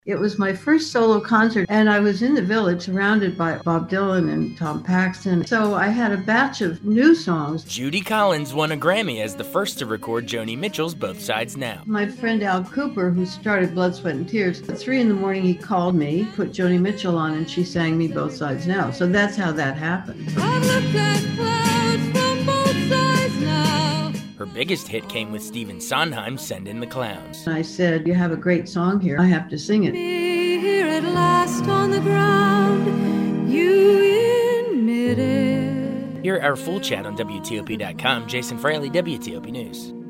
It was my first solo concert, and I was in the Village surrounded by Bob Dylan and Tom Paxton. So I had a batch of new songs. Judy Collins won a Grammy as the first to record Joni Mitchell's Both Sides Now. My friend Al Cooper, who started Blood, Sweat, and Tears, at 3 a.m, he called me, put Joni Mitchell on, and she sang me Both Sides Now. So that's how that happened. I've looked at clouds from both sides now. Her biggest hit came with Stephen Sondheim's Send in the Clowns. I said, you have a great song here. I have to sing it. Me here at last on the ground, you admitted. Hear our full chat on WTOP.com. Jason Fraley, WTOP News.